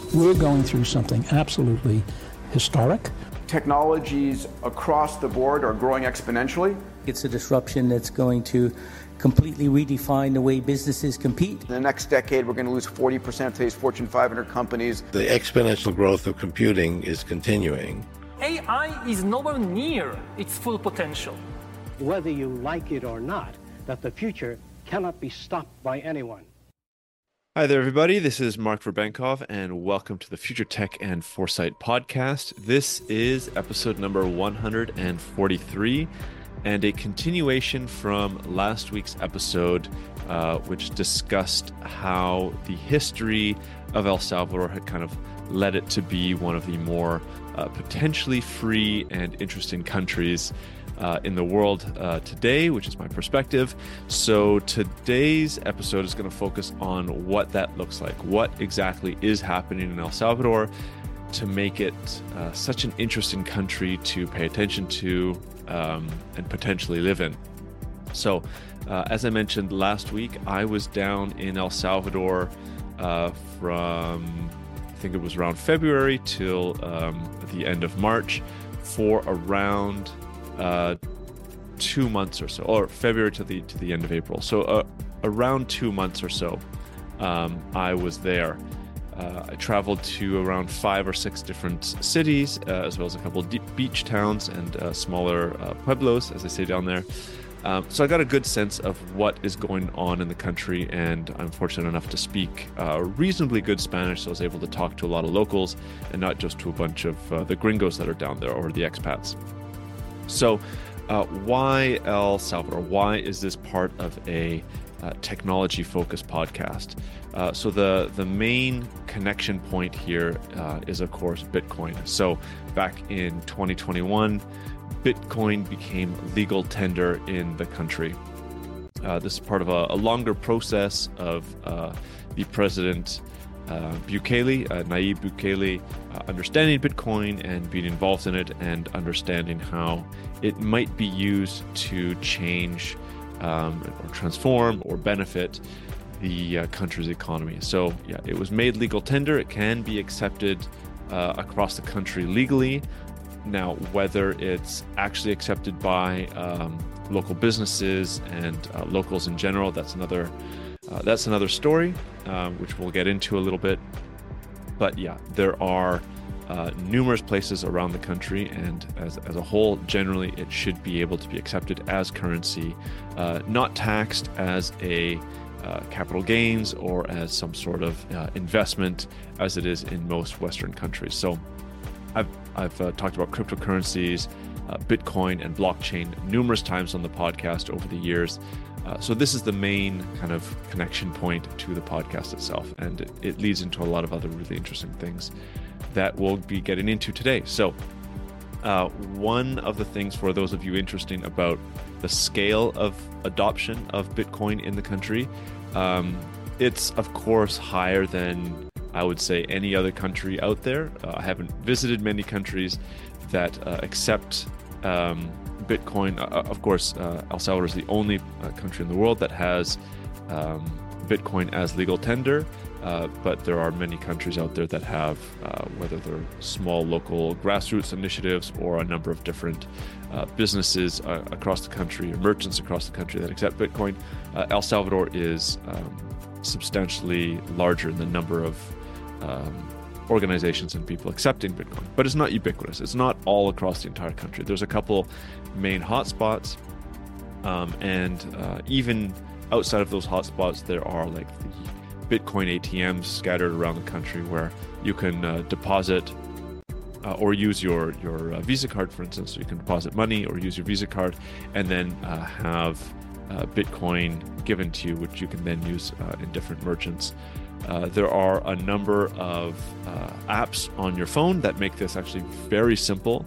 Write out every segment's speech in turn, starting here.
We're going through something absolutely historic. Technologies across the board are growing exponentially. It's a disruption that's going to completely redefine the way businesses compete. In the next decade, we're going to lose 40% of today's Fortune 500 companies. The exponential growth of computing is continuing. AI is nowhere near its full potential. Whether you like it or not, that the future cannot be stopped by anyone. Hi there, everybody. This is Mark Verbenkov, and welcome to the Future Tech and Foresight podcast. This is episode number 143, and a continuation from last week's episode, which discussed how the history of El Salvador had kind of led it to be one of the more potentially free and interesting countries in the world today, which is my perspective. So today's episode is going to focus on what that looks like. What exactly is happening in El Salvador to make it such an interesting country to pay attention to and potentially live in. So as I mentioned last week, I was down in El Salvador from, I think it was around February till the end of March for around 2 months or so, or February to the end of April. So around 2 months or so, I was there. I traveled to around 5 or 6 different cities, as well as a couple of beach towns and smaller pueblos, as they say down there. So I got a good sense of what is going on in the country, and I'm fortunate enough to speak reasonably good Spanish, so I was able to talk to a lot of locals and not just to a bunch of the gringos that are down there, or the expats. So why El Salvador? Why is this part of a technology-focused podcast? So the main connection point here is, of course, Bitcoin. So back in 2021, Bitcoin became legal tender in the country. This is part of a longer process of the president Bukele, Nayib Bukele, understanding Bitcoin and being involved in it, and understanding how it might be used to change or transform or benefit the country's economy. So yeah, it was made legal tender. It can be accepted across the country legally. Now, whether it's actually accepted by local businesses and locals in general, that's another story, which we'll get into a little bit. But yeah, there are numerous places around the country, and as a whole, generally, it should be able to be accepted as currency, not taxed as a capital gains or as some sort of investment, as it is in most Western countries. So I've talked about cryptocurrencies, Bitcoin, and blockchain numerous times on the podcast over the years. So this is the main kind of connection point to the podcast itself, and it leads into a lot of other really interesting things that we'll be getting into today. So one of the things, for those of you interested about the scale of adoption of Bitcoin in the country, it's of course higher than I would say any other country out there. I haven't visited many countries that accept Bitcoin. Of course, El Salvador is the only country in the world that has Bitcoin as legal tender, but there are many countries out there that have, whether they're small local grassroots initiatives or a number of different businesses across the country, or merchants across the country that accept Bitcoin. El Salvador is substantially larger in the number of organizations and people accepting Bitcoin, but it's not ubiquitous. It's not all across the entire country. There's a couple main hotspots, and even outside of those hotspots, there are like the Bitcoin ATMs scattered around the country where you can deposit or use your Visa card, for instance. So you can deposit money or use your Visa card, and then have Bitcoin given to you, which you can then use in different merchants. There are a number of apps on your phone that make this actually very simple.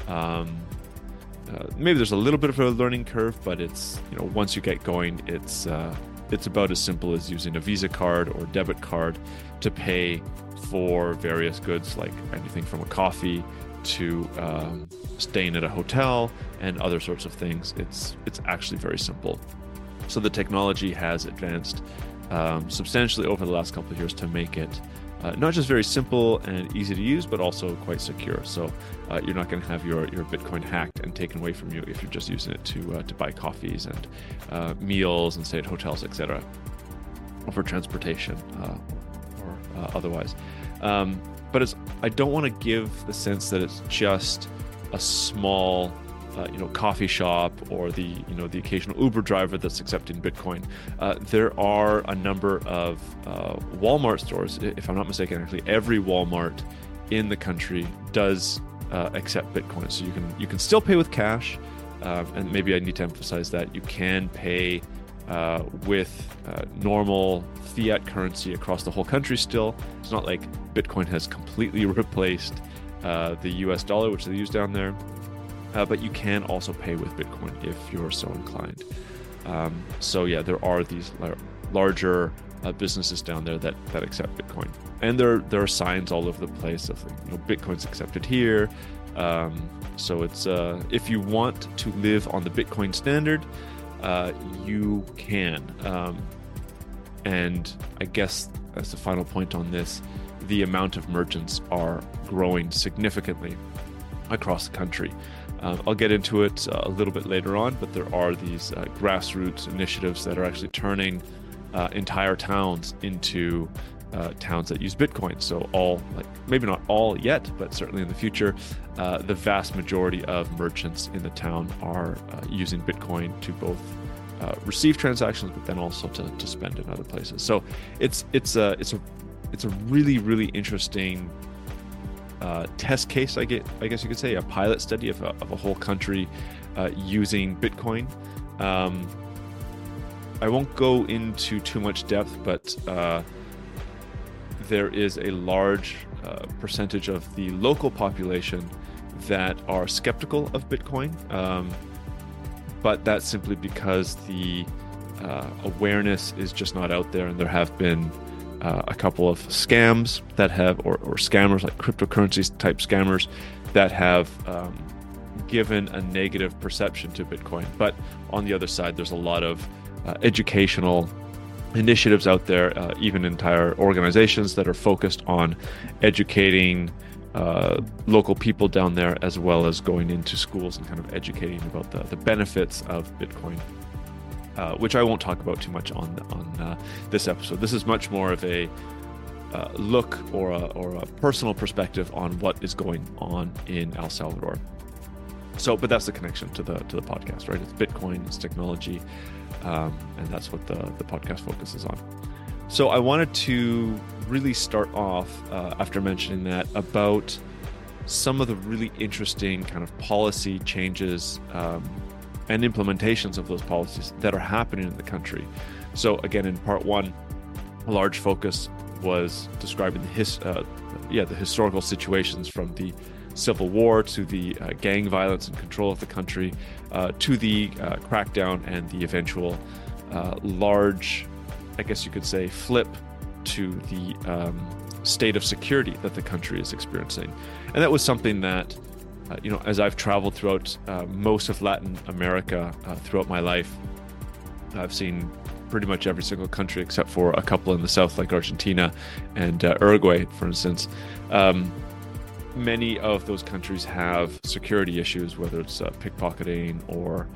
Maybe there's a little bit of a learning curve, but it's, once you get going, it's about as simple as using a Visa card or debit card to pay for various goods, like anything from a coffee to staying at a hotel and other sorts of things. It's actually very simple. So the technology has advanced substantially over the last couple of years to make it not just very simple and easy to use, but also quite secure. So you're not going to have your Bitcoin hacked and taken away from you if you're just using it to buy coffees and meals and stay at hotels, etc., or for transportation or otherwise. But I don't want to give the sense that it's just a small coffee shop or the occasional Uber driver that's accepting Bitcoin. There are a number of Walmart stores, if I'm not mistaken. Actually, every Walmart in the country does accept Bitcoin, so you can still pay with cash. And maybe I need to emphasize that you can pay with normal fiat currency across the whole country still. It's not like Bitcoin has completely replaced the US dollar, which they use down there. But you can also pay with Bitcoin if you're so inclined. So yeah, there are these larger businesses down there that accept Bitcoin, and there are signs all over the place of Bitcoin's accepted here. So it's if you want to live on the Bitcoin standard, you can. And I guess as the final point on this, the amount of merchants are growing significantly across the country. I'll get into it a little bit later on, but there are these grassroots initiatives that are actually turning entire towns into towns that use Bitcoin. So maybe not all yet, but certainly in the future, the vast majority of merchants in the town are using Bitcoin to both receive transactions, but then also to spend in other places. So it's a really, really interesting test case, I guess you could say, a pilot study of a whole country using Bitcoin. I won't go into too much depth, but there is a large percentage of the local population that are skeptical of Bitcoin, but that's simply because the awareness is just not out there, and there have been a couple of scams that have, or scammers like cryptocurrencies type scammers that have given a negative perception to Bitcoin. But on the other side, there's a lot of educational initiatives out there, even entire organizations that are focused on educating local people down there, as well as going into schools and kind of educating about the benefits of Bitcoin. Which I won't talk about too much on this episode. This is much more of a look or a personal perspective on what is going on in El Salvador. So, but that's the connection to the podcast, right? It's Bitcoin, it's technology, and that's what the podcast focuses on. So I wanted to really start off after mentioning that about some of the really interesting kind of policy changes and implementations of those policies that are happening in the country. So again, in part one, a large focus was describing the historical situations from the Civil War to the gang violence and control of the country, to the crackdown and the eventual large, I guess you could say, flip to the state of security that the country is experiencing. And that was something that as I've traveled throughout most of Latin America throughout my life, I've seen pretty much every single country except for a couple in the south, like Argentina and Uruguay, for instance. Many of those countries have security issues, whether it's pickpocketing or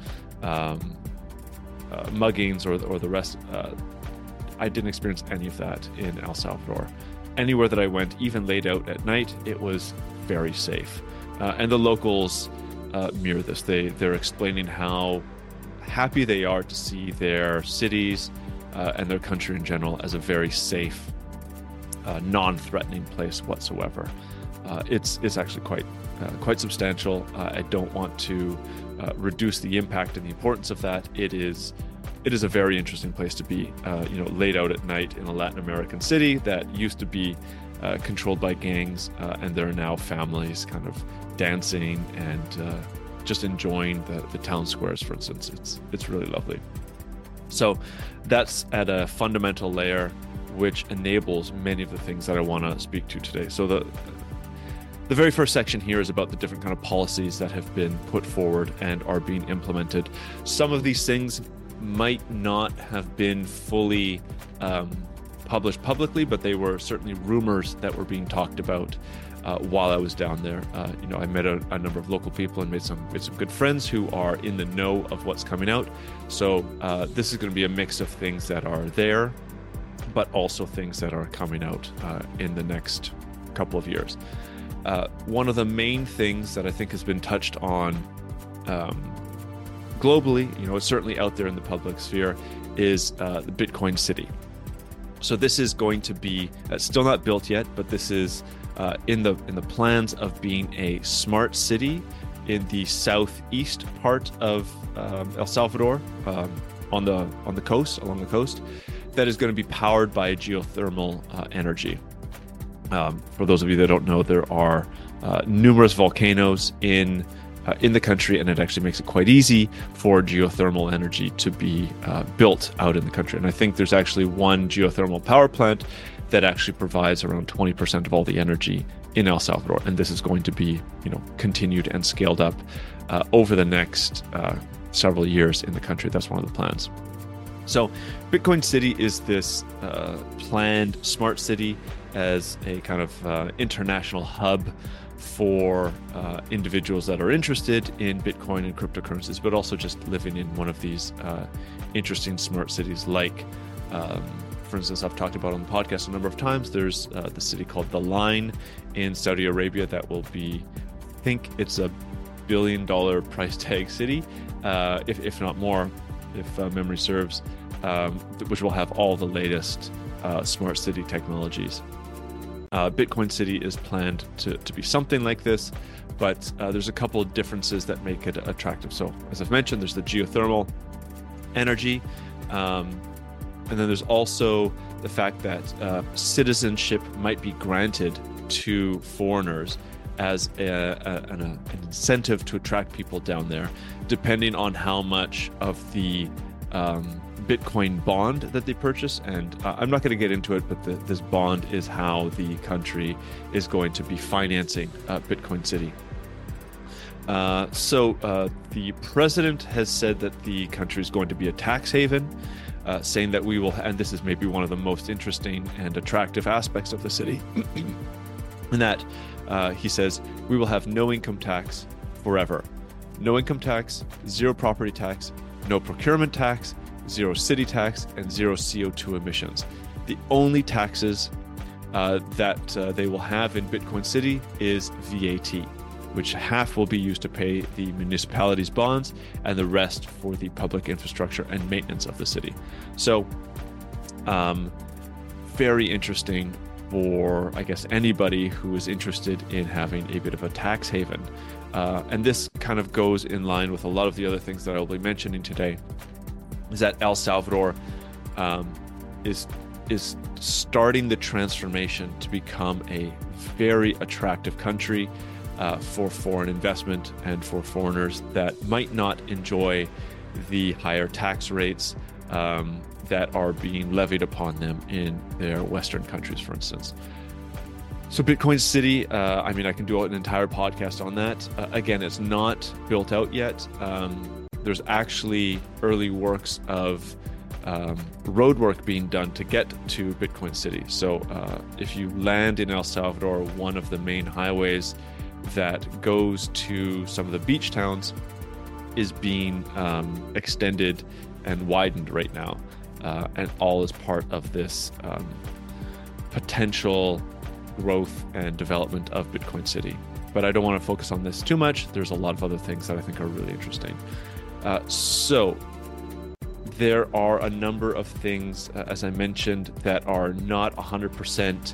muggings or the rest. I didn't experience any of that in El Salvador. Anywhere that I went, even laid out at night, it was very safe. And the locals mirror this. They're explaining how happy they are to see their cities and their country in general as a very safe, non-threatening place whatsoever. It's actually quite substantial. I don't want to reduce the impact and the importance of that. It is a very interesting place to be. Laid out at night in a Latin American city that used to be controlled by gangs, and there are now families kind of dancing and just enjoying the town squares, for instance. It's really lovely. So that's at a fundamental layer, which enables many of the things that I want to speak to today. So the very first section here is about the different kind of policies that have been put forward and are being implemented. Some of these things might not have been fully published publicly, but they were certainly rumors that were being talked about while I was down there. I met a number of local people and made some good friends who are in the know of what's coming out. So this is going to be a mix of things that are there, but also things that are coming out in the next couple of years. One of the main things that I think has been touched on globally, it's certainly out there in the public sphere, is the Bitcoin City. So this is going to be still not built yet, but this is in the plans of being a smart city in the southeast part of El Salvador, along the coast, that is going to be powered by geothermal energy. For those of you that don't know, there are numerous volcanoes in the country, and it actually makes it quite easy for geothermal energy to be built out in the country. And I think there's actually one geothermal power plant that actually provides around 20% of all the energy in El Salvador. And this is going to be, continued and scaled up over the next several years in the country. That's one of the plans. So Bitcoin City is this planned smart city as a kind of international hub for individuals that are interested in Bitcoin and cryptocurrencies, but also just living in one of these interesting smart cities. Like, for instance, I've talked about on the podcast a number of times, there's the city called The Line in Saudi Arabia that will be, I think it's $1 billion price tag city, if not more, if memory serves, which will have all the latest smart city technologies. Bitcoin City is planned to be something like this, but there's a couple of differences that make it attractive. So, as I've mentioned, there's the geothermal energy, and then there's also the fact that citizenship might be granted to foreigners as an incentive to attract people down there, depending on how much of the Bitcoin bond that they purchase. And I'm not going to get into it, but this bond is how the country is going to be financing Bitcoin City. So the president has said that the country is going to be a tax haven, saying that we will, and this is maybe one of the most interesting and attractive aspects of the city, in that he says we will have no income tax forever. No income tax, zero property tax, no procurement tax, zero city tax, and zero CO2 emissions. The only taxes that they will have in Bitcoin City is VAT, which half will be used to pay the municipality's bonds and the rest for the public infrastructure and maintenance of the city. So, very interesting for, I guess, anybody who is interested in having a bit of a tax haven. And this kind of goes in line with a lot of the other things that I'll be mentioning today, is that El Salvador is starting the transformation to become a very attractive country for foreign investment and for foreigners that might not enjoy the higher tax rates that are being levied upon them in their Western countries, for instance. So Bitcoin City, I can do an entire podcast on that. Again, it's not built out yet. There's actually early works of road work being done to get to Bitcoin City. So if you land in El Salvador, one of the main highways that goes to some of the beach towns is being extended and widened right now. And all is part of this potential growth and development of Bitcoin City. But I don't want to focus on this too much. There's a lot of other things that I think are really interesting. So there are a number of things, as I mentioned, that are not 100%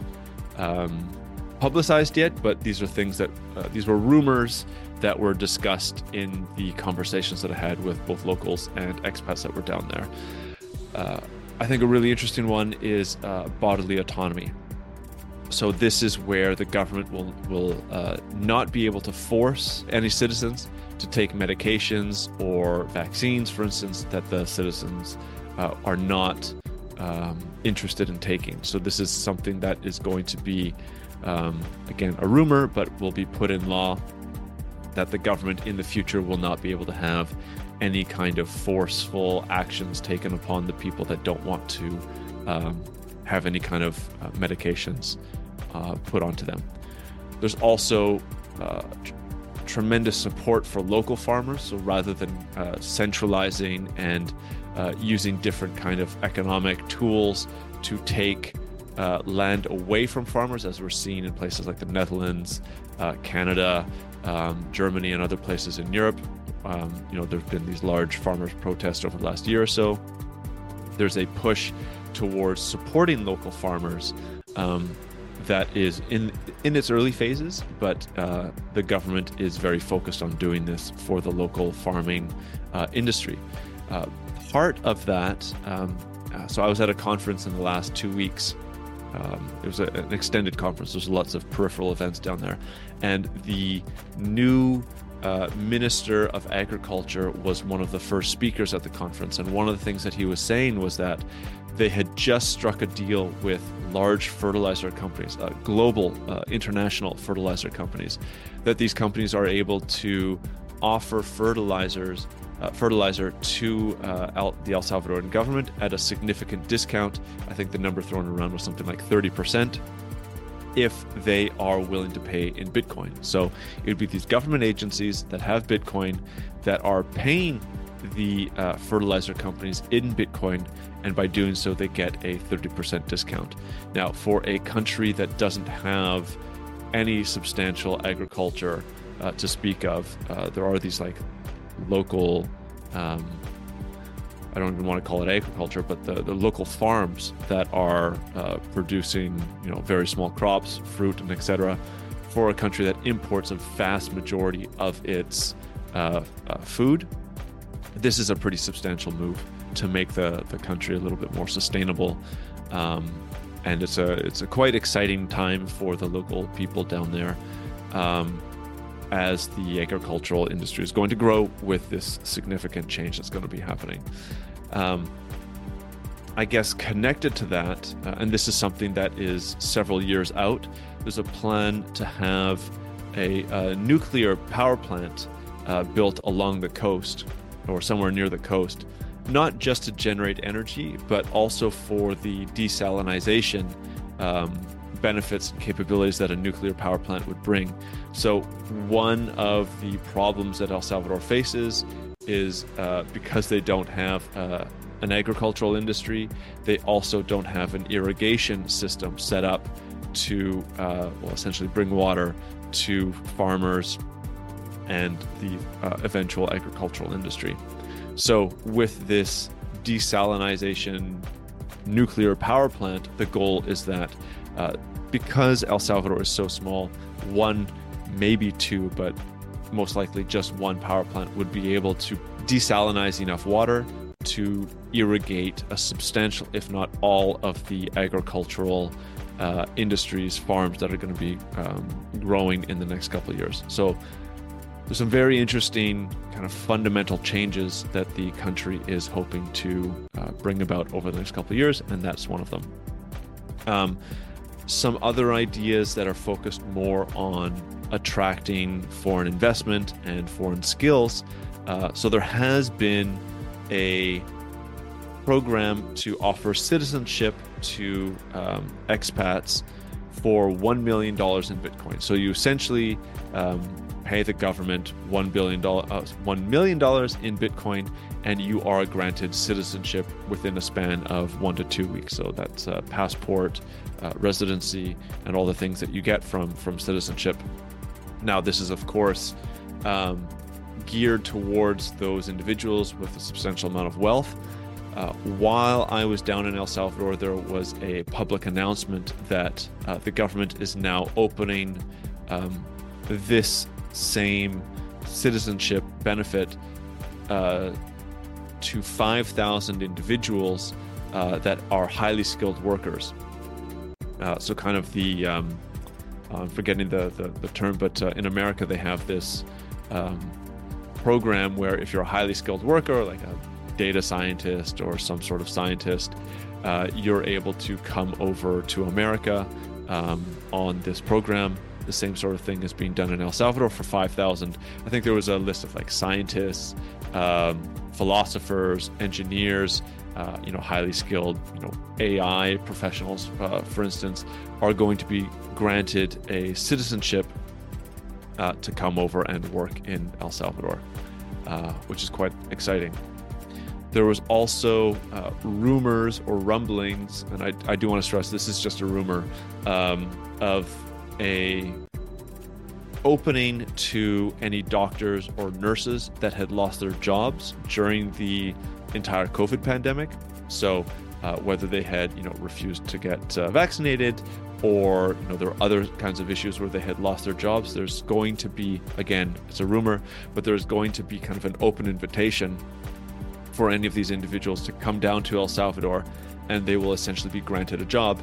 publicized yet, but these are things that, these were rumors that were discussed in the conversations that I had with both locals and expats that were down there. I think a really interesting one is bodily autonomy. So this is where the government will not be able to force any citizens to take medications or vaccines, for instance, that the citizens are not interested in taking. So this is something that is going to be, again, a rumor, but will be put in law, that the government in the future will not be able to have any kind of forceful actions taken upon the people that don't want to have any kind of medications put onto them. There's also tremendous support for local farmers. So rather than centralizing and using different kind of economic tools to take land away from farmers, as we're seeing in places like the Netherlands, Canada, Germany, and other places in Europe. There's been these large farmers' protests over the last year or so. There's a push towards supporting local farmers that is in its early phases, but the government is very focused on doing this for the local farming industry. Part of that, so I was at a conference in the last 2 weeks. It was an extended conference. There's lots of peripheral events down there. And the new Minister of Agriculture was one of the first speakers at the conference. And one of the things that he was saying was that they had just struck a deal with large fertilizer companies, global, international fertilizer companies, that these companies are able to offer fertilizer to the El Salvadoran government at a significant discount. I think the number thrown around was something like 30%, if they are willing to pay in Bitcoin. So it would be these government agencies that have Bitcoin that are paying the fertilizer companies in Bitcoin, and by doing so, they get a 30% discount. Now, for a country that doesn't have any substantial agriculture to speak of, there are these like local, I don't even want to call it agriculture, but the local farms that are producing, very small crops, fruit, and etc. For a country that imports a vast majority of its food. This is a pretty substantial move to make the country a little bit more sustainable, and it's a quite exciting time for the local people down there, as the agricultural industry is going to grow with this significant change that's going to be happening. I guess connected to that, and this is something that is several years out, there's a plan to have a nuclear power plant built along the coast or somewhere near the coast, not just to generate energy, but also for the desalinization benefits and capabilities that a nuclear power plant would bring. So one of the problems that El Salvador faces is because they don't have an agricultural industry, they also don't have an irrigation system set up to essentially bring water to farmers and the eventual agricultural industry. So with this desalinization nuclear power plant, the goal is that because El Salvador is so small, one, maybe two, but most likely just one power plant would be able to desalinize enough water to irrigate a substantial, if not all, of the agricultural industries, farms that are going to be growing in the next couple of years. So there's some very interesting kind of fundamental changes that the country is hoping to bring about over the next couple of years, and that's one of them. Some other ideas that are focused more on attracting foreign investment and foreign skills. So there has been a program to offer citizenship to expats for $1 million in Bitcoin. So you essentially pay the government $1 million in Bitcoin, and you are granted citizenship within a span of 1 to 2 weeks. So that's passport, residency, and all the things that you get from citizenship. Now, this is, of course, geared towards those individuals with a substantial amount of wealth. While I was down in El Salvador, there was a public announcement that the government is now opening this same citizenship benefit to 5,000 individuals that are highly skilled workers. So kind of the, I'm forgetting the term, but in America they have this program where if you're a highly skilled worker, like a data scientist or some sort of scientist, you're able to come over to America on this program. The same sort of thing is being done in El Salvador for 5,000. I think there was a list of like scientists, philosophers, engineers, highly skilled, AI professionals, for instance, are going to be granted a citizenship to come over and work in El Salvador, which is quite exciting. There was also rumors or rumblings, and I do want to stress this is just a rumor, of a opening to any doctors or nurses that had lost their jobs during the entire COVID pandemic. So whether they had refused to get vaccinated, or there were other kinds of issues where they had lost their jobs, there's going to be, again, it's a rumor, but there's going to be kind of an open invitation for any of these individuals to come down to El Salvador, and they will essentially be granted a job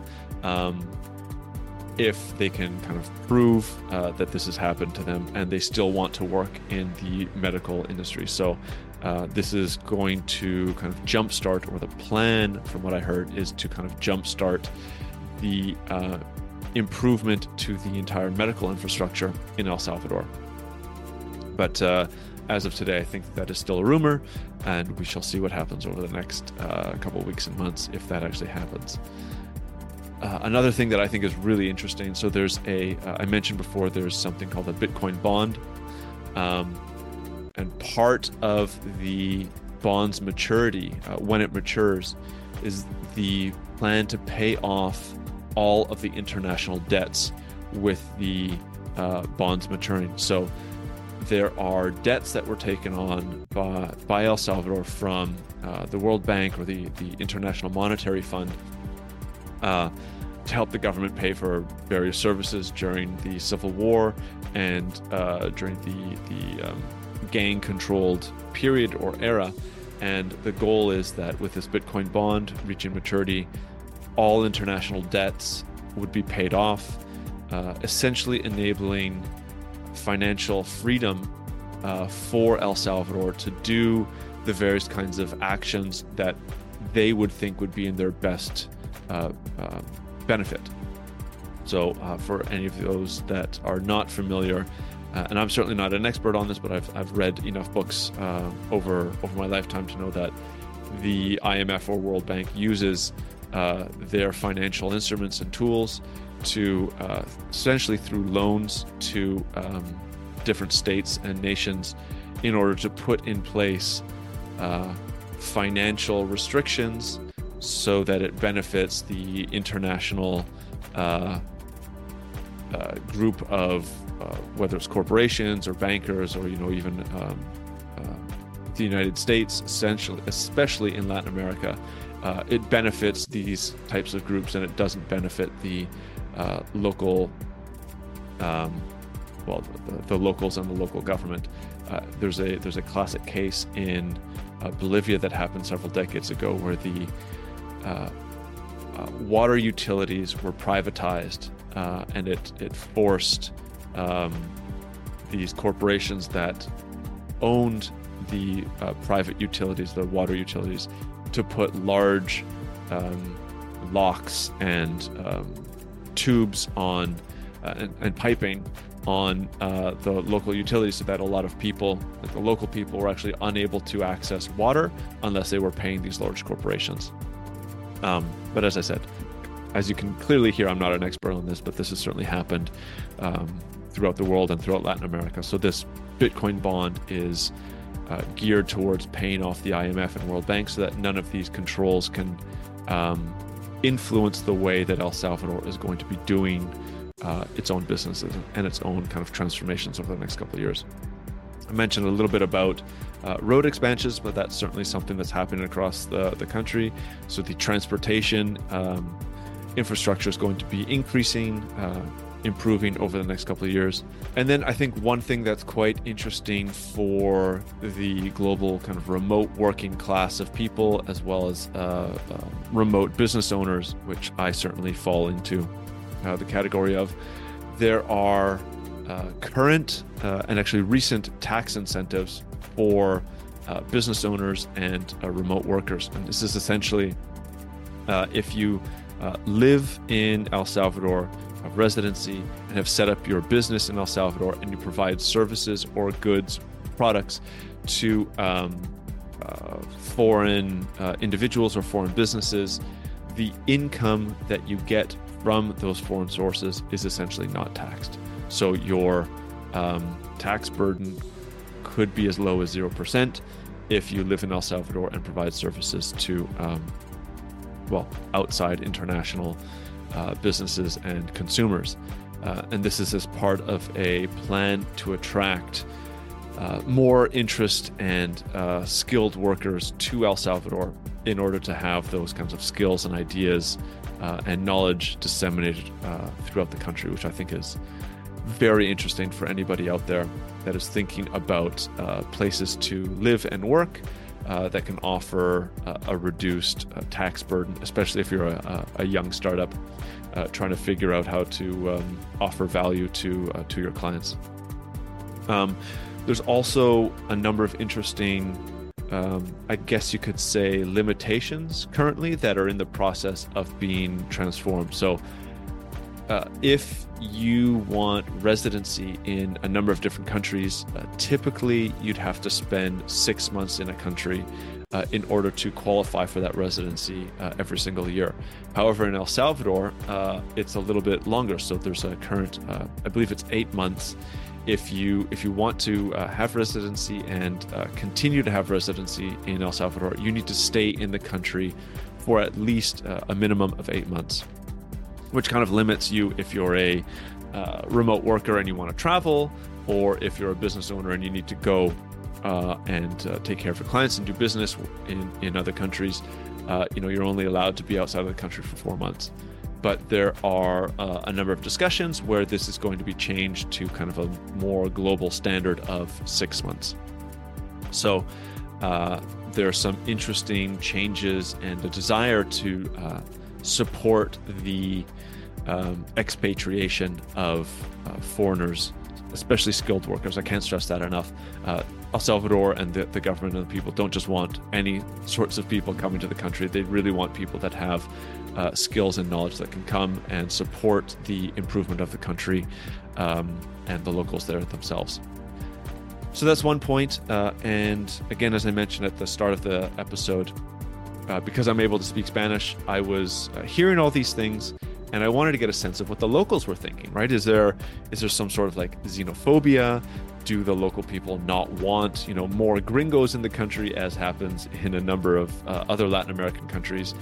if they can kind of prove that this has happened to them and they still want to work in the medical industry. So this is going to kind of jumpstart, or the plan from what I heard is to kind of jumpstart the improvement to the entire medical infrastructure in El Salvador. But as of today, I think that is still a rumor, and we shall see what happens over the next couple of weeks and months if that actually happens. Another thing that I think is really interesting, so there's I mentioned before, there's something called a Bitcoin bond. And part of the bond's maturity, when it matures, is the plan to pay off all of the international debts with the bonds maturing. So there are debts that were taken on by El Salvador from the World Bank or the International Monetary Fund to help the government pay for various services during the Civil War and during the gang-controlled period or era. And the goal is that with this Bitcoin bond reaching maturity, all international debts would be paid off, essentially enabling financial freedom for El Salvador to do the various kinds of actions that they would think would be in their best benefit. So for any of those that are not familiar, and I'm certainly not an expert on this, but I've read enough books over my lifetime to know that the IMF or World Bank uses their financial instruments and tools to essentially through loans to different states and nations in order to put in place financial restrictions so that it benefits the international group of whether it's corporations or bankers or even the United States, essentially, especially in Latin America. It benefits these types of groups, and it doesn't benefit the local, the locals and the local government. There's a classic case in Bolivia that happened several decades ago where the water utilities were privatized, and it forced these corporations that owned the private utilities, the water utilities, to put large locks and tubes on and piping on the local utilities, so that a lot of people, like the local people, were actually unable to access water unless they were paying these large corporations. But as I said, as you can clearly hear, I'm not an expert on this, but this has certainly happened throughout the world and throughout Latin America. So this Bitcoin bond is geared towards paying off the IMF and World Bank so that none of these controls can influence the way that El Salvador is going to be doing its own businesses and its own kind of transformations over the next couple of years. I mentioned a little bit about road expansions, but that's certainly something that's happening across the country. So the transportation infrastructure is going to be increasing, improving over the next couple of years. And then I think one thing that's quite interesting for the global kind of remote working class of people, as well as remote business owners, which I certainly fall into the category of, there are current and actually recent tax incentives for business owners and remote workers. And this is essentially if you live in El Salvador, have residency, and have set up your business in El Salvador, and you provide services or goods, products to foreign individuals or foreign businesses, the income that you get from those foreign sources is essentially not taxed. So your tax burden could be as low as 0% if you live in El Salvador and provide services to, outside international businesses and consumers. And this is as part of a plan to attract more interest and skilled workers to El Salvador in order to have those kinds of skills and ideas and knowledge disseminated throughout the country, which I think is very interesting for anybody out there that is thinking about places to live and work that can offer a reduced tax burden, especially if you're a young startup trying to figure out how to offer value to your clients. There's also a number of interesting, I guess you could say, limitations currently that are in the process of being transformed. So if you want residency in a number of different countries, typically you'd have to spend 6 months in a country in order to qualify for that residency every single year. However, in El Salvador, it's a little bit longer. So there's a current, I believe it's 8 months. If you want to have residency and continue to have residency in El Salvador, you need to stay in the country for at least a minimum of 8 months, which kind of limits you if you're a remote worker and you want to travel, or if you're a business owner and you need to go and take care of your clients and do business in other countries. You're only allowed to be outside of the country for 4 months. But there are a number of discussions where this is going to be changed to kind of a more global standard of 6 months. So there are some interesting changes and a desire to support the expatriation of foreigners, especially skilled workers. I can't stress that enough. El Salvador and the government and the people don't just want any sorts of people coming to the country. They really want people that have skills and knowledge that can come and support the improvement of the country and the locals there themselves. So that's one point. And again, as I mentioned at the start of the episode, because I'm able to speak Spanish, I was hearing all these things, and I wanted to get a sense of what the locals were thinking, right? Is there some sort of like xenophobia? Do the local people not want, more gringos in the country, as happens in a number of other Latin American countries?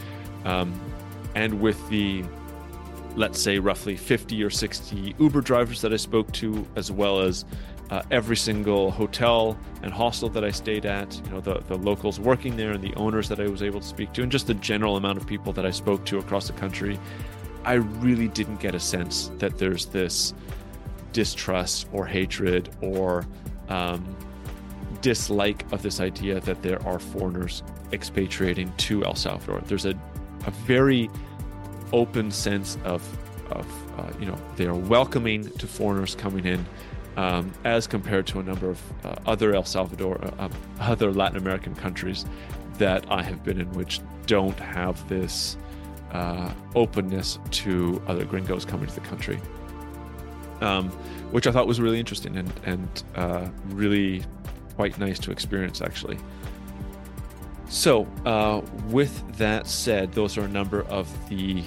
And with the, let's say, roughly 50 or 60 Uber drivers that I spoke to, as well as every single hotel and hostel that I stayed at, the locals working there and the owners that I was able to speak to, and just the general amount of people that I spoke to across the country, I really didn't get a sense that there's this distrust or hatred or dislike of this idea that there are foreigners expatriating to El Salvador. There's a very open sense of they are welcoming to foreigners coming in, as compared to a number of other other Latin American countries that I have been in, which don't have this openness to other gringos coming to the country, which I thought was really interesting and really quite nice to experience, actually. So with that said, those are a number of the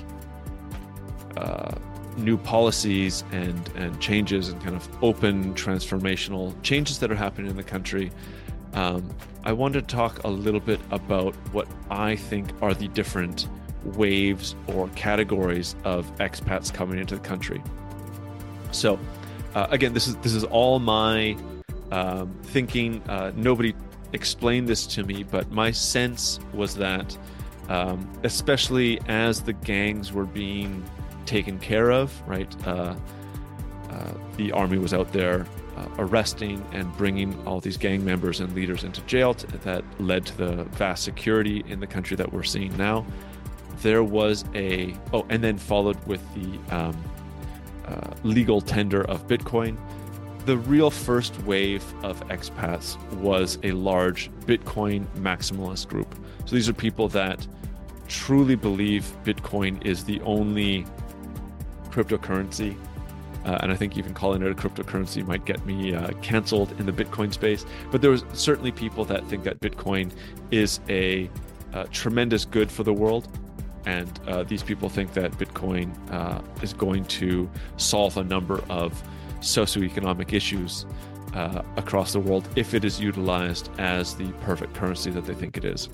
new policies and changes and kind of open transformational changes that are happening in the country. I wanted to talk a little bit about what I think are the different waves or categories of expats coming into the country. So again, this is all my thinking. Nobody explained this to me, but my sense was that especially as the gangs were being taken care of, right? The army was out there arresting and bringing all these gang members and leaders into jail. That led to the vast security in the country that we're seeing now. There was and then followed with the legal tender of Bitcoin. The real first wave of expats was a large Bitcoin maximalist group. So these are people that truly believe Bitcoin is the only cryptocurrency and I think even calling it a cryptocurrency might get me canceled in the Bitcoin space. But there was certainly people that think that Bitcoin is a tremendous good for the world. And these people think that Bitcoin is going to solve a number of socioeconomic issues across the world if it is utilized as the perfect currency that they think it is.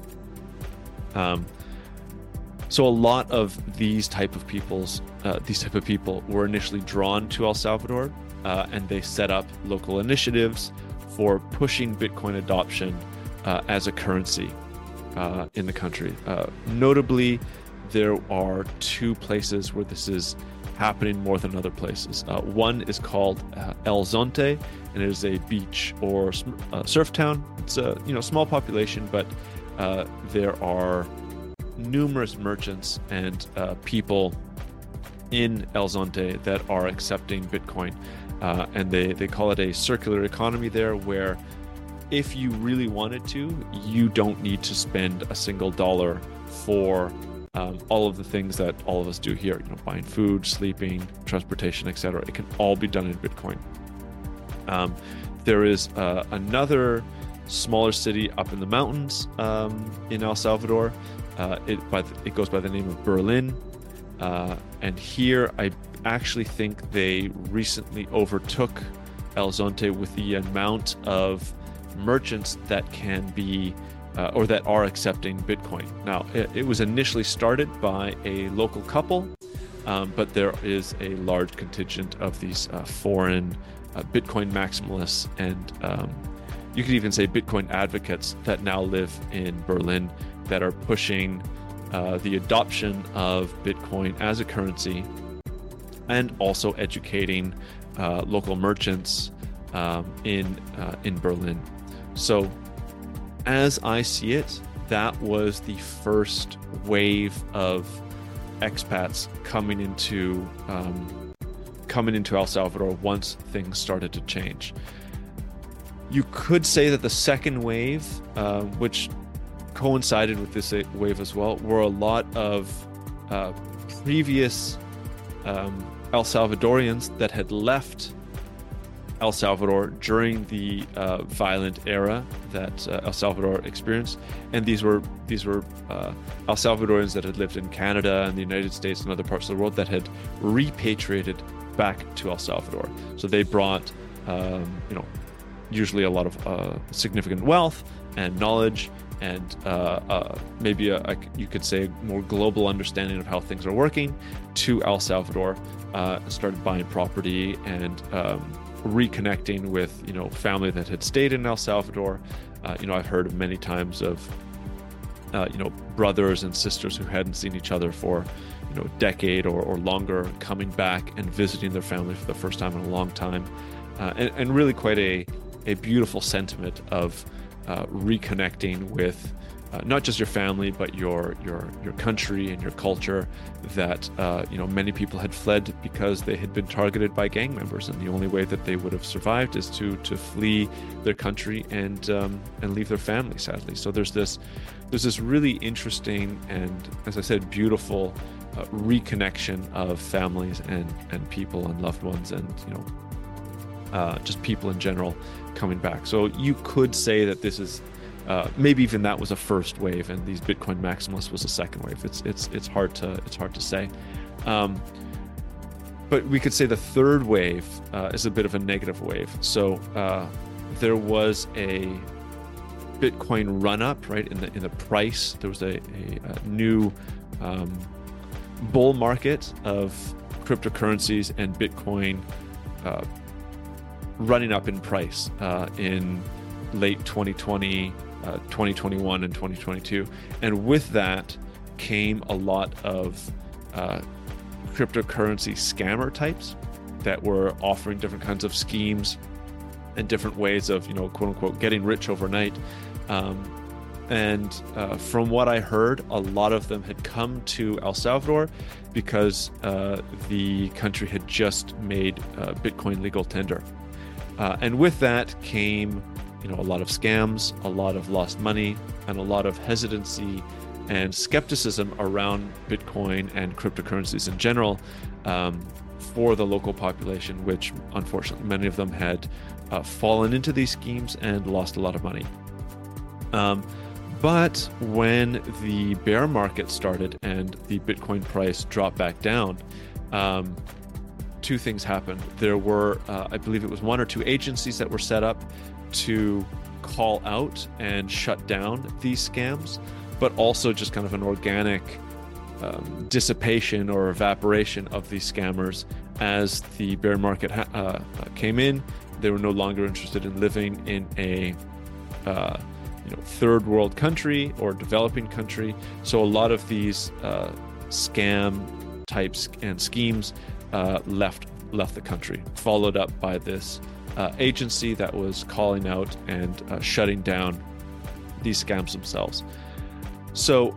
So a lot of these type of people were initially drawn to El Salvador, and they set up local initiatives for pushing Bitcoin adoption as a currency in the country. Notably, there are two places where this is happening more than other places. One is called El Zonte, and it is a beach or surf town. It's a small population, but there are numerous merchants and people in El Zonte that are accepting Bitcoin, and they call it a circular economy there, where if you really wanted to, you don't need to spend a single dollar for all of the things that all of us do here, buying food, sleeping, transportation, etc. It can all be done in Bitcoin. There is another smaller city up in the mountains in El Salvador. It goes by the name of Berlin. And here I actually think they recently overtook El Zonte with the amount of merchants that can be or that are accepting Bitcoin. Now, it was initially started by a local couple, but there is a large contingent of these foreign Bitcoin maximalists and you could even say Bitcoin advocates that now live in Berlin that are pushing the adoption of Bitcoin as a currency, and also educating local merchants in Berlin. So, as I see it, that was the first wave of expats coming into El Salvador once things started to change. You could say that the second wave, which coincided with this wave as well, were a lot of previous El Salvadorians that had left El Salvador during the violent era that El Salvador experienced, and these were El Salvadorians that had lived in Canada and the United States and other parts of the world that had repatriated back to El Salvador. So they brought, usually a lot of significant wealth and knowledge, and maybe you could say a more global understanding of how things are working to El Salvador, started buying property and reconnecting with family that had stayed in El Salvador. I've heard many times of brothers and sisters who hadn't seen each other for a decade or longer coming back and visiting their family for the first time in a long time, and really quite a beautiful sentiment of reconnecting with not just your family, but your country and your culture that many people had fled because they had been targeted by gang members, and the only way that they would have survived is to flee their country and leave their family, sadly. So there's this really interesting and, as I said, beautiful reconnection of families and people and loved ones, and just people in general coming back. So you could say that this is maybe even that was a first wave, and these Bitcoin maximalists was a second wave. It's hard to say, but we could say the third wave is a bit of a negative wave. So there was a Bitcoin run up, right, in the price. There was a new bull market of cryptocurrencies and Bitcoin running up in price in late 2020, 2021, and 2022. And with that came a lot of cryptocurrency scammer types that were offering different kinds of schemes and different ways of, quote unquote, getting rich overnight. And from what I heard, a lot of them had come to El Salvador because the country had just made Bitcoin legal tender. And with that came, a lot of scams, a lot of lost money, and a lot of hesitancy and skepticism around Bitcoin and cryptocurrencies in general for the local population, which unfortunately many of them had fallen into these schemes and lost a lot of money. But when the bear market started and the Bitcoin price dropped back down, two things happened. There were, I believe it was 1 or 2 agencies that were set up to call out and shut down these scams, but also just kind of an organic dissipation or evaporation of these scammers as the bear market came in. They were no longer interested in living in a third world country or developing country. So a lot of these scam types and schemes left the country, followed up by this agency that was calling out and shutting down these scams themselves. So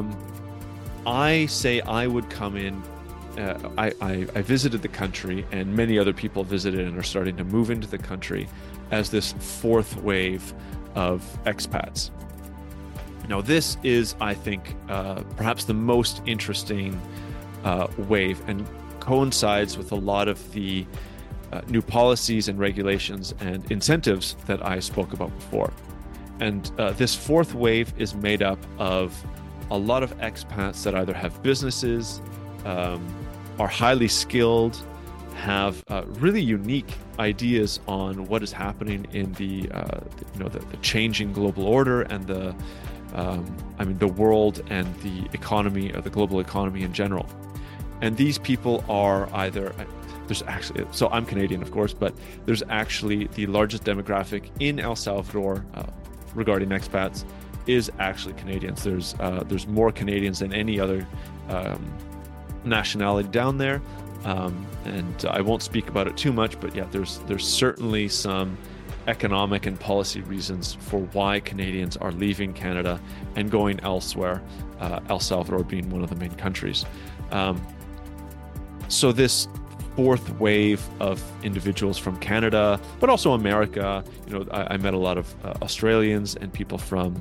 I say I would come in. I visited the country, and many other people visited and are starting to move into the country as this fourth wave of expats. Now, this is, I think, perhaps the most interesting wave, and coincides with a lot of the new policies and regulations and incentives that I spoke about before. And this fourth wave is made up of a lot of expats that either have businesses, are highly skilled, have really unique ideas on what is happening in the changing global order and the world and the economy, or the global economy in general. And these people are either, so I'm Canadian, of course, but there's actually the largest demographic in El Salvador regarding expats is actually Canadians. There's more Canadians than any other nationality down there. And I won't speak about it too much, but yeah, there's certainly some economic and policy reasons for why Canadians are leaving Canada and going elsewhere, El Salvador being one of the main countries. So this fourth wave of individuals from Canada, but also America, I met a lot of Australians and people from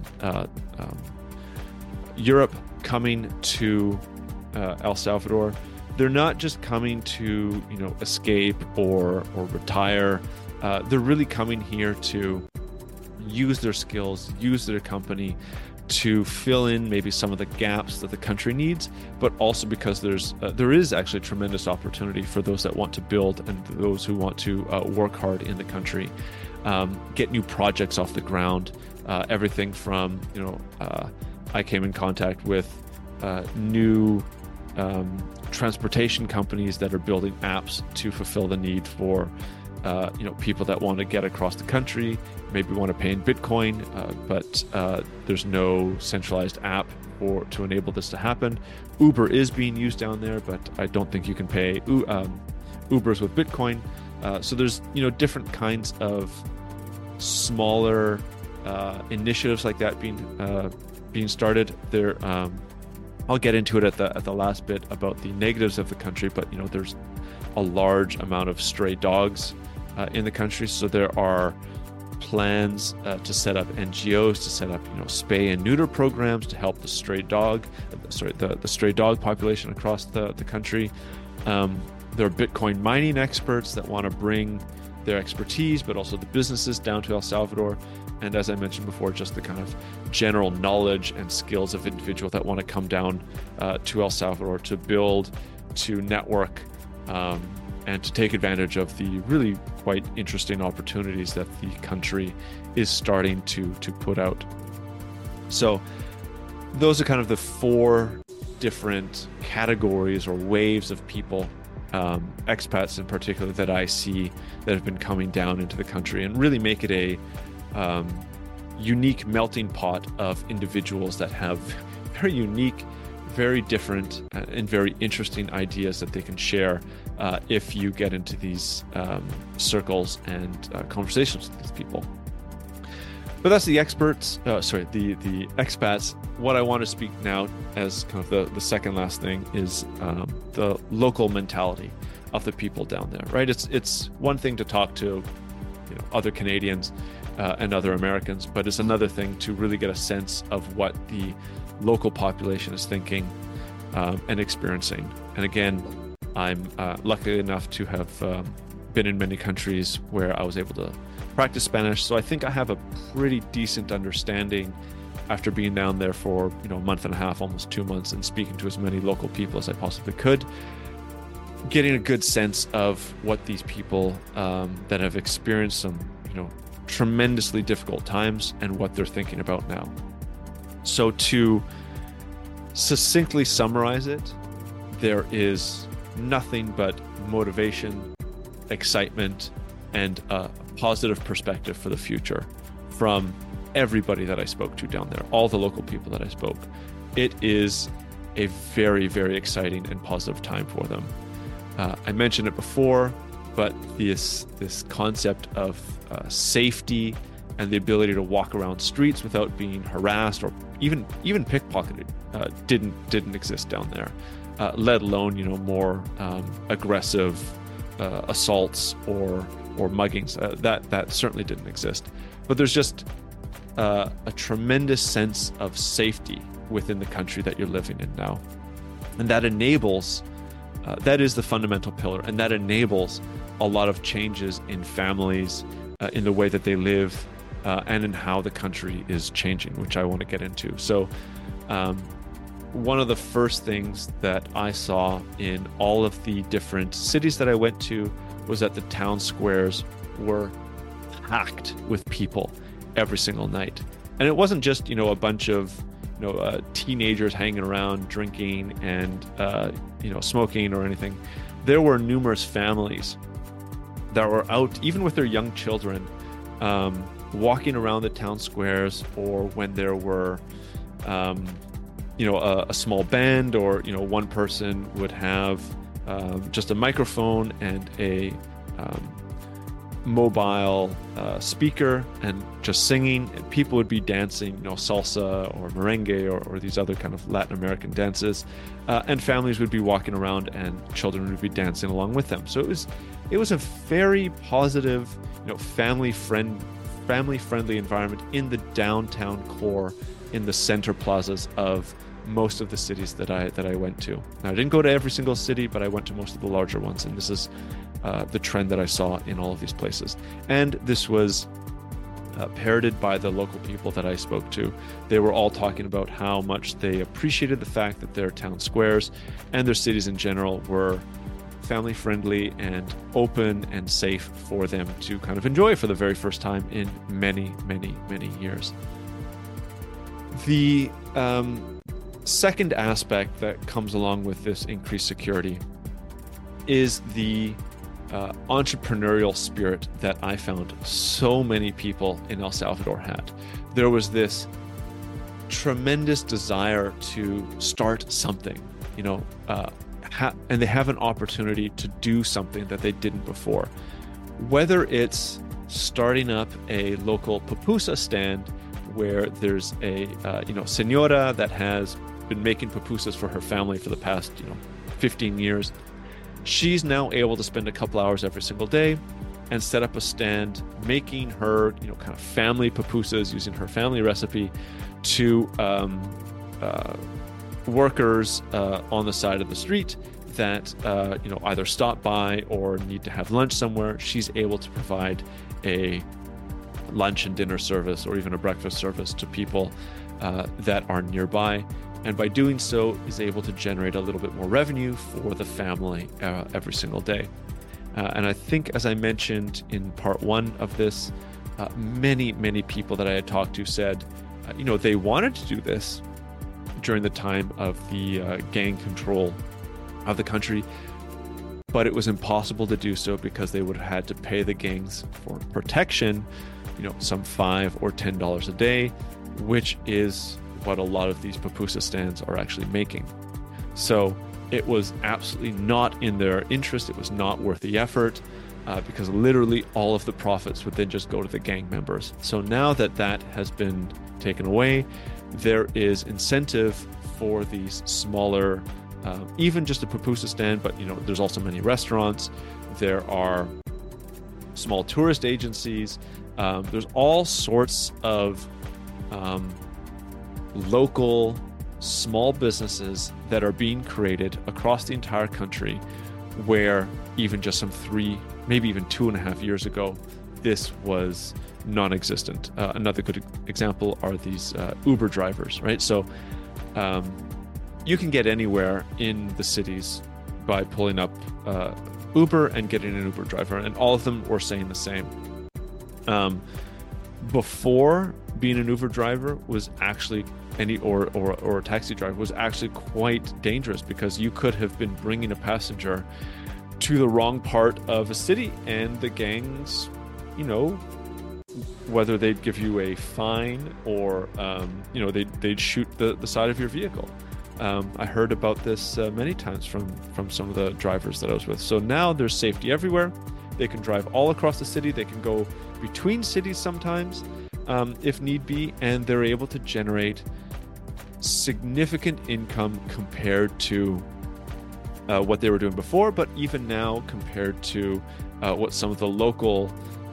Europe coming to El Salvador. They're not just coming to, escape or retire. They're really coming here to use their skills, use their company to fill in maybe some of the gaps that the country needs, but also because there is actually tremendous opportunity for those that want to build and those who want to work hard in the country, get new projects off the ground. Everything from, I came in contact with new transportation companies that are building apps to fulfill the need for people that want to get across the country, maybe want to pay in Bitcoin, but there's no centralized app to enable this to happen. Uber is being used down there, but I don't think you can pay Ubers with Bitcoin. So there's different kinds of smaller initiatives like that being started there. I'll get into it at the last bit about the negatives of the country, but there's a large amount of stray dogs in the country, so there are plans to set up NGOs, to set up spay and neuter programs to help the stray dog population across the country. There are Bitcoin mining experts that want to bring their expertise, but also the businesses down to El Salvador. And as I mentioned before, just the kind of general knowledge and skills of individuals that want to come down to El Salvador to build, to network, and to take advantage of the really quite interesting opportunities that the country is starting to put out. So those are kind of the 4 different categories or waves of people, expats in particular, that I see that have been coming down into the country and really make it a unique melting pot of individuals that have very unique, very different, and very interesting ideas that they can share if you get into these circles and conversations with these people. But that's the experts, the expats. What I want to speak now as kind of the second last thing is the local mentality of the people down there, right? It's one thing to talk to other Canadians and other Americans, but it's another thing to really get a sense of what the local population is thinking and experiencing. And again, I'm lucky enough to have been in many countries where I was able to practice Spanish. So I think I have a pretty decent understanding after being down there for a month and a half, almost 2 months, and speaking to as many local people as I possibly could, getting a good sense of what these people that have experienced some tremendously difficult times and what they're thinking about now. So to succinctly summarize it, there is nothing but motivation, excitement, and a positive perspective for the future from everybody that I spoke to down there, all the local people that I spoke. It is a very, very exciting and positive time for them. I mentioned it before, but this concept of safety and the ability to walk around streets without being harassed or even pickpocketed didn't exist down there, let alone more aggressive assaults or muggings. That certainly didn't exist. But there's just a tremendous sense of safety within the country that you're living in now, and that enables that is the fundamental pillar, and that enables a lot of changes in families, in the way that they live, and in how the country is changing, which I want to get into. So one of the first things that I saw in all of the different cities that I went to was that the town squares were packed with people every single night. And it wasn't just, a bunch of, teenagers hanging around drinking and, smoking or anything. There were numerous families that were out, even with their young children, walking around the town squares, or when there were, a small band, or, one person would have just a microphone and a mobile speaker and just singing, and people would be dancing, salsa or merengue or these other kind of Latin American dances, and families would be walking around and children would be dancing along with them. So it was a very positive, family friendly environment in the downtown core, in the center plazas of most of the cities that I went to. Now, I didn't go to every single city, but I went to most of the larger ones, and this is the trend that I saw in all of these places. And this was parroted by the local people that I spoke to. They were all talking about how much they appreciated the fact that their town squares and their cities in general were family friendly and open and safe for them to kind of enjoy for the very first time in many, many, many years. The second aspect that comes along with this increased security is the entrepreneurial spirit that I found so many people in El Salvador had. There was this tremendous desire to start something, and they have an opportunity to do something that they didn't before. Whether it's starting up a local pupusa stand where there's a señora that has been making pupusas for her family for the past 15 years. She's now able to spend a couple hours every single day and set up a stand making her kind of family pupusas using her family recipe to workers on the side of the street that either stop by or need to have lunch somewhere. She's able to provide a lunch and dinner service, or even a breakfast service, to people that are nearby, and by doing so is able to generate a little bit more revenue for the family every single day. And I think, as I mentioned in part one of this, many people that I had talked to said they wanted to do this during the time of the gang control of the country, but it was impossible to do so because they would have had to pay the gangs for protection, some $5 or $10 a day, which is what a lot of these pupusa stands are actually making. So it was absolutely not in their interest. It was not worth the effort, because literally all of the profits would then just go to the gang members. So now that has been taken away, there is incentive for these smaller, even just a pupusa stand, but there's also many restaurants. There are small tourist agencies. There's all sorts of local small businesses that are being created across the entire country, where even just some 3, maybe even 2.5 years ago, this was non-existent. Another good example are these Uber drivers, right? So you can get anywhere in the cities by pulling up Uber and getting an Uber driver, and all of them were saying the same. Before, being an Uber driver was actually or a taxi driver was actually quite dangerous, because you could have been bringing a passenger to the wrong part of a city, and the gangs, whether they'd give you a fine or they'd shoot the side of your vehicle. I heard about this many times from some of the drivers that I was with. So now there's safety everywhere. They can drive all across the city. They can go between cities sometimes, if need be, and they're able to generate significant income compared to what they were doing before, but even now compared to what some of the local,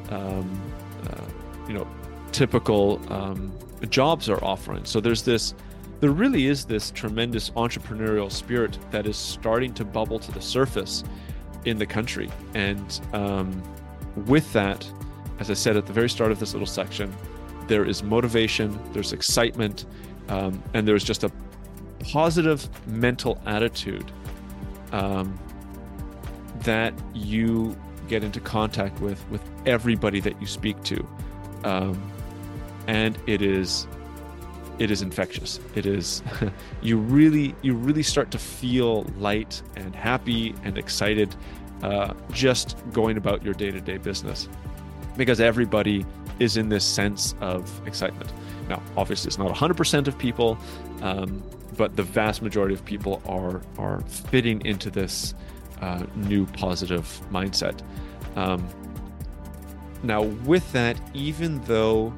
typical jobs are offering. So there really is this tremendous entrepreneurial spirit that is starting to bubble to the surface in the country. And with that, as I said at the very start of this little section, there is motivation, there's excitement, and there's just a positive mental attitude that you get into contact with everybody that you speak to. And it is infectious. It is you really start to feel light and happy and excited just going about your day-to-day business, because everybody is in this sense of excitement. Now, obviously, it's not 100% of people, but the vast majority of people are fitting into this new positive mindset. Now, with that, even though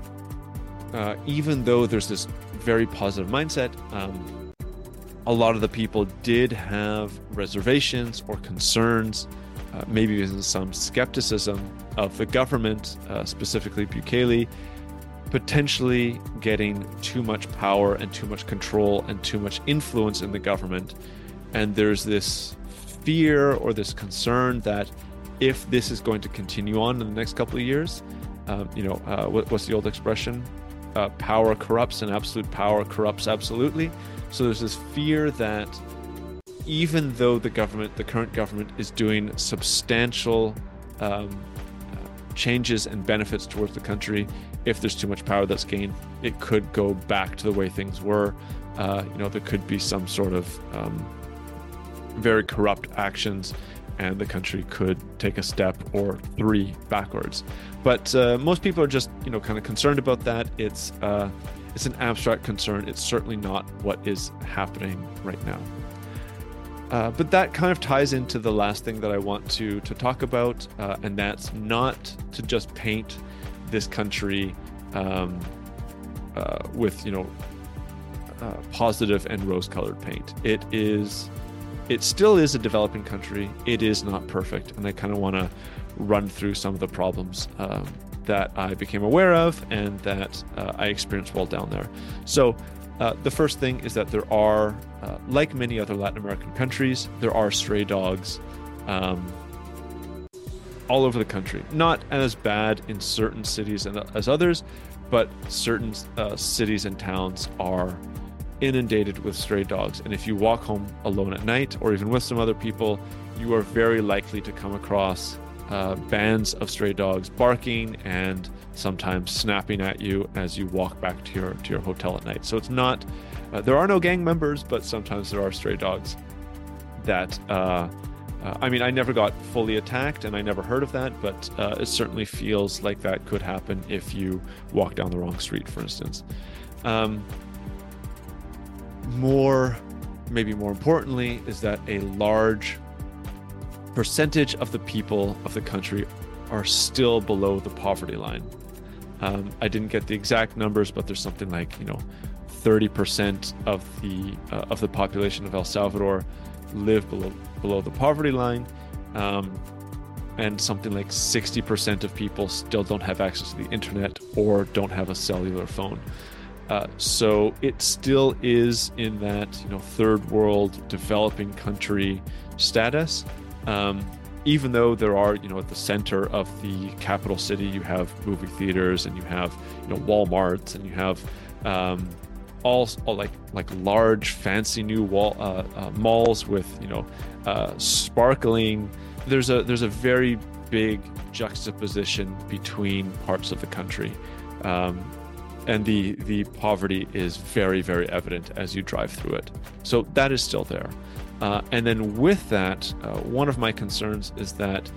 there's this very positive mindset, a lot of the people did have reservations or concerns, maybe even some skepticism of the government, specifically Bukele, potentially getting too much power and too much control and too much influence in the government. And there's this fear or this concern that if this is going to continue on in the next couple of years, what's the old expression? Power corrupts, and absolute power corrupts absolutely. So there's this fear that even though the current government is doing substantial changes and benefits towards the country, if there's too much power that's gained, it could go back to the way things were. There could be some sort of very corrupt actions, and the country could take a step or 3 backwards. But most people are just, kind of concerned about that. It's an abstract concern. It's certainly not what is happening right now. But that kind of ties into the last thing that I want to talk about, and that's not to just paint this country with, positive and rose-colored paint. It still is a developing country. It is not perfect, and I kind of want to run through some of the problems that I became aware of and that I experienced while down there. So the first thing is that there are, like many other Latin American countries, there are stray dogs all over the country. Not as bad in certain cities as others, but certain cities and towns are inundated with stray dogs. And if you walk home alone at night, or even with some other people, you are very likely to come across bands of stray dogs barking and sometimes snapping at you as you walk back to your hotel at night. So it's not, there are no gang members, but sometimes there are stray dogs that, I never got fully attacked and I never heard of that, but it certainly feels like that could happen if you walk down the wrong street, for instance. Maybe more importantly, is that a large percentage of the people of the country are still below the poverty line. I didn't get the exact numbers, but there's something like 30% of the population of El Salvador live below the poverty line, and something like 60% of people still don't have access to the internet or don't have a cellular phone. So it still is in that third world developing country status, even though there are at the center of the capital city you have movie theaters and you have Walmarts and you have all like large fancy new malls with sparkling. There's a very big juxtaposition between parts of the country. And the poverty is very, very evident as you drive through it. So that is still there. And then with that, one of my concerns is that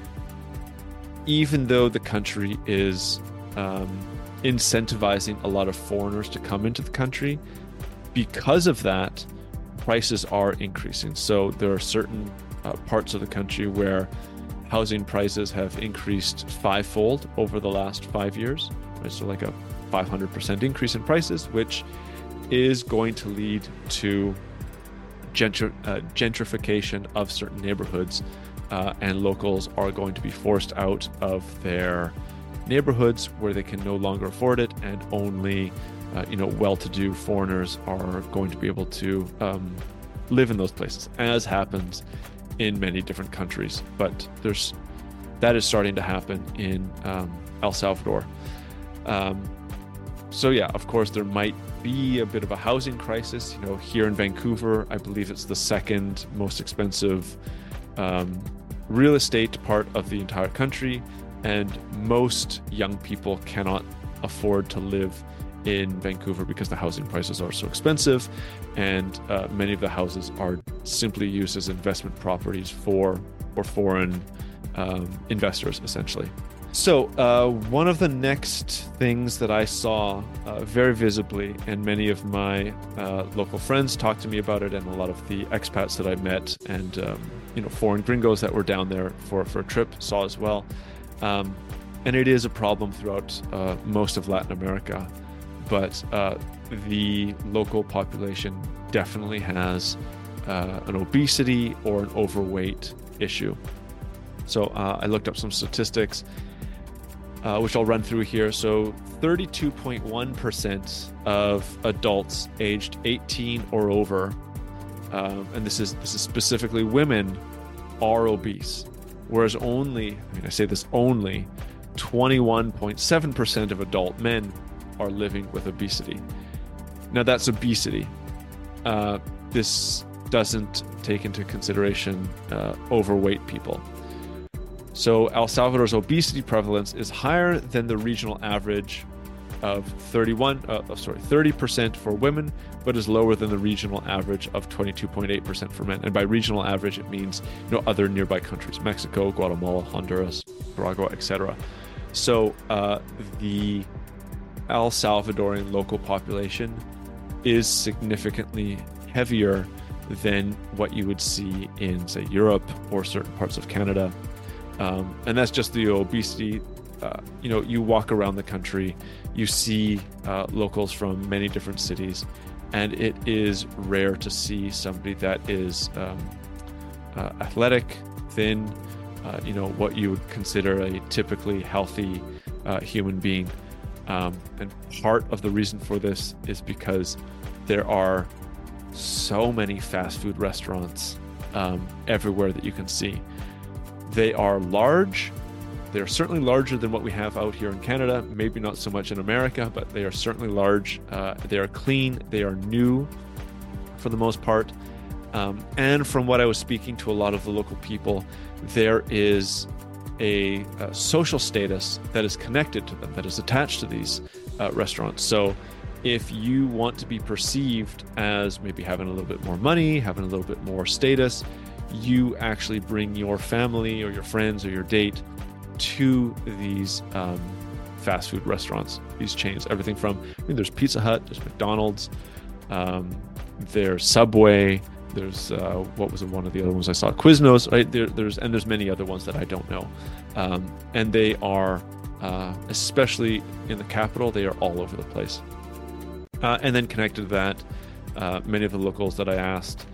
even though the country is incentivizing a lot of foreigners to come into the country, because of that, prices are increasing. So there are certain parts of the country where housing prices have increased fivefold over the last 5 years. Right? So like a 500% increase in prices, which is going to lead to gentrification of certain neighborhoods, and locals are going to be forced out of their neighborhoods where they can no longer afford it, and only well-to-do foreigners are going to be able to live in those places, as happens in many different countries. But that is starting to happen in El Salvador. So yeah, of course, there might be a bit of a housing crisis. Here in Vancouver, I believe it's the second most expensive real estate part of the entire country, and most young people cannot afford to live in Vancouver because the housing prices are so expensive, and many of the houses are simply used as investment properties for foreign investors, essentially. So one of the next things that I saw very visibly, and many of my local friends talked to me about it, and a lot of the expats that I met, and foreign gringos that were down there for a trip saw as well. And it is a problem throughout most of Latin America, but the local population definitely has an obesity or an overweight issue. So I looked up some statistics, which I'll run through here. So 32.1% of adults aged 18 or over, and this is specifically women, are obese, whereas only 21.7% of adult men are living with obesity. Now that's obesity. This doesn't take into consideration overweight people. So El Salvador's obesity prevalence is higher than the regional average of 30% for women, but is lower than the regional average of 22.8% for men. And by regional average, it means other nearby countries: Mexico, Guatemala, Honduras, Nicaragua, etc. So the El Salvadorian local population is significantly heavier than what you would see in, say, Europe or certain parts of Canada. And that's just the obesity. You walk around the country, you see locals from many different cities, and it is rare to see somebody that is athletic, thin, what you would consider a typically healthy human being. And part of the reason for this is because there are so many fast food restaurants everywhere that you can see. They are large. They're certainly larger than what we have out here in Canada, maybe not so much in America, but they are certainly large. They are clean. They are new for the most part. And from what I was speaking to a lot of the local people, there is a social status that is connected to them, that is attached to these restaurants. So if you want to be perceived as maybe having a little bit more money, having a little bit more status, you actually bring your family or your friends or your date to these fast food restaurants, these chains. Everything from, there's Pizza Hut, there's McDonald's, there's Subway, there's what was one of the other ones I saw, Quiznos, right? There's many other ones that I don't know, and they are especially in the capital, they are all over the place. And then connected to that, many of the locals that I asked,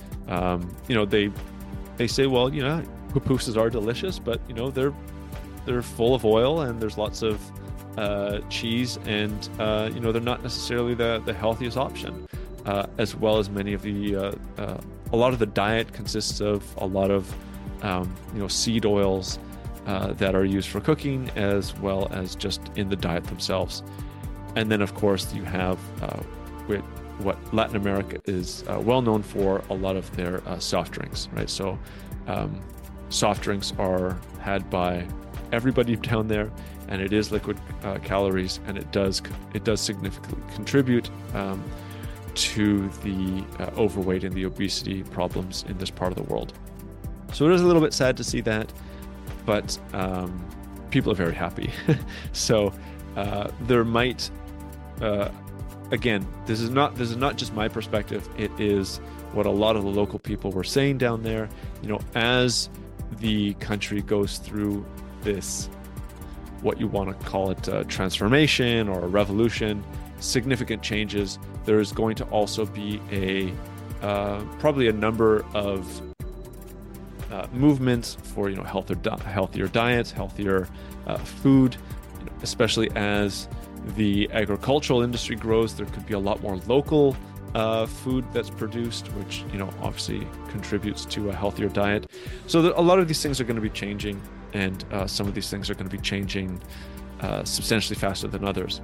they say, well, pupusas are delicious, but they're full of oil, and there's lots of cheese, and they're not necessarily the healthiest option. As well as many of a lot of the diet consists of a lot of seed oils that are used for cooking, as well as just in the diet themselves. And then, of course, you have what Latin America is well known for, a lot of their soft drinks, right? So soft drinks are had by everybody down there, and it is liquid calories, and it does significantly contribute to the overweight and the obesity problems in this part of the world. So it is a little bit sad to see that, but people are very happy. So there might, again, this is not just my perspective. It is what a lot of the local people were saying down there. As the country goes through this, what you want to call it, a transformation or a revolution, significant changes, there is going to also be probably a number of movements for healthier diets, healthier food, especially as the agricultural industry grows. There could be a lot more local food that's produced, which obviously contributes to a healthier diet. So a lot of these things are going to be changing, and some of these things are going to be changing substantially faster than others.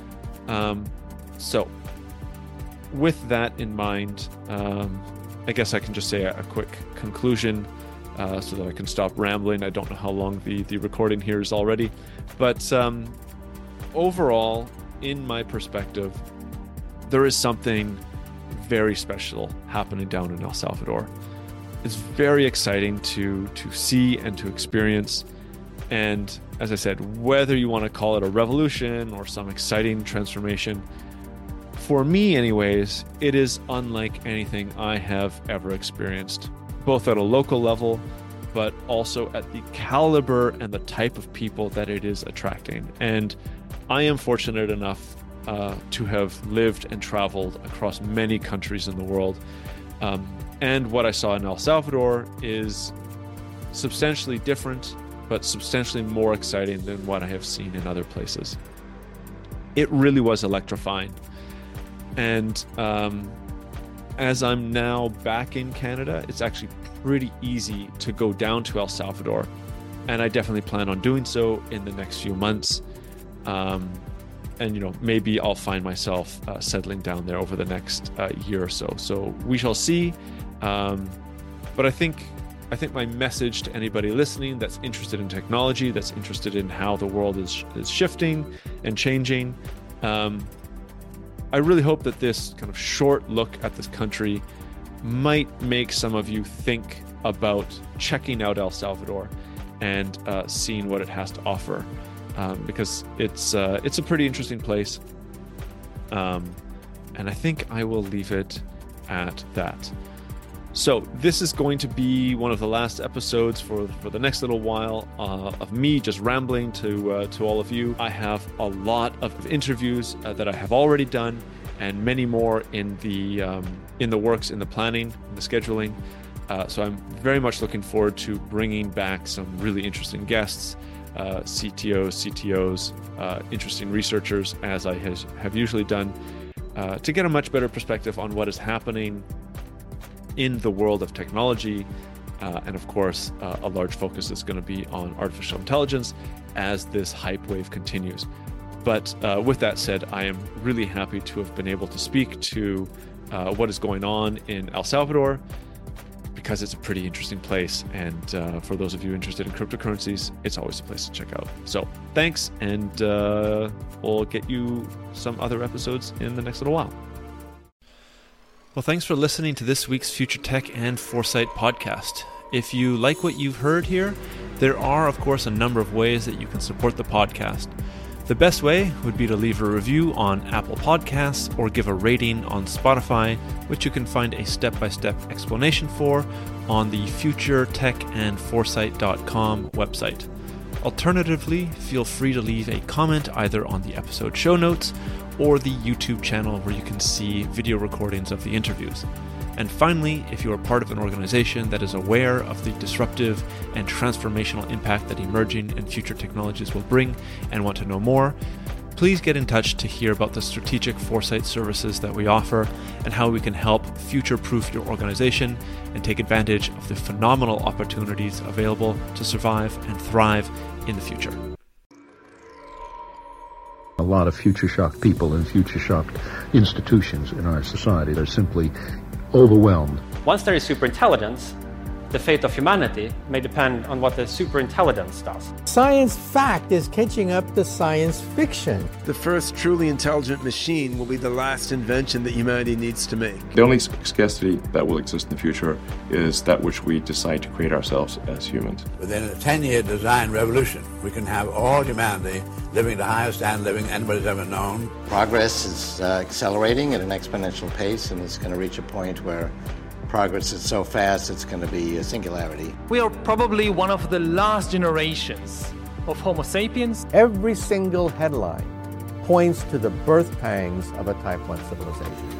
So with that in mind, I guess I can just say a quick conclusion so that I can stop rambling. I don't know how long the recording here is already, but overall, in my perspective, there is something very special happening down in El Salvador. It's very exciting to see and to experience. And as I said, whether you want to call it a revolution or some exciting transformation, for me anyways, it is unlike anything I have ever experienced, both at a local level, but also at the caliber and the type of people that it is attracting. And I am fortunate enough to have lived and traveled across many countries in the world. And what I saw in El Salvador is substantially different, but substantially more exciting than what I have seen in other places. It really was electrifying. And as I'm now back in Canada, it's actually pretty easy to go down to El Salvador. And I definitely plan on doing so in the next few months. And maybe I'll find myself settling down there over the next year or so. So we shall see. But I think my message to anybody listening that's interested in technology, that's interested in how the world is shifting and changing, I really hope that this kind of short look at this country might make some of you think about checking out El Salvador and seeing what it has to offer, because it's a pretty interesting place. And I think I will leave it at that. So this is going to be one of the last episodes for the next little while of me just rambling to all of you. I have a lot of interviews that I have already done, and many more in the works, in the planning, in the scheduling. So I'm very much looking forward to bringing back some really interesting guests, CTOs, interesting researchers, as I have usually done, to get a much better perspective on what is happening in the world of technology. And of course, a large focus is going to be on artificial intelligence as this hype wave continues. But with that said, I am really happy to have been able to speak to what is going on in El Salvador, because it's a pretty interesting place. And for those of you interested in cryptocurrencies, it's always a place to check out. So thanks, and we'll get you some other episodes in the next little while. Well, thanks for listening to this week's Future Tech and Foresight podcast. If you like what you've heard here, there are, of course, a number of ways that you can support the podcast. The best way would be to leave a review on Apple Podcasts or give a rating on Spotify, which you can find a step-by-step explanation for on the futuretechandforesight.com website. Alternatively, feel free to leave a comment either on the episode show notes or the YouTube channel, where you can see video recordings of the interviews. And finally, if you are part of an organization that is aware of the disruptive and transformational impact that emerging and future technologies will bring and want to know more, please get in touch to hear about the strategic foresight services that we offer and how we can help future-proof your organization and take advantage of the phenomenal opportunities available to survive and thrive in the future. A lot of future-shocked people and future-shocked institutions in our society are simply overwhelmed. Once there is superintelligence, the fate of humanity may depend on what the superintelligence does. Science fact is catching up to science fiction. The first truly intelligent machine will be the last invention that humanity needs to make. The only scarcity that will exist in the future is that which we decide to create ourselves as humans. Within a 10-year design revolution, we can have all humanity living the highest standard living anybody's ever known. Progress is accelerating at an exponential pace, and it's going to reach a point where progress is so fast it's going to be a singularity. We are probably one of the last generations of Homo sapiens. Every single headline points to the birth pangs of a Type 1 civilization.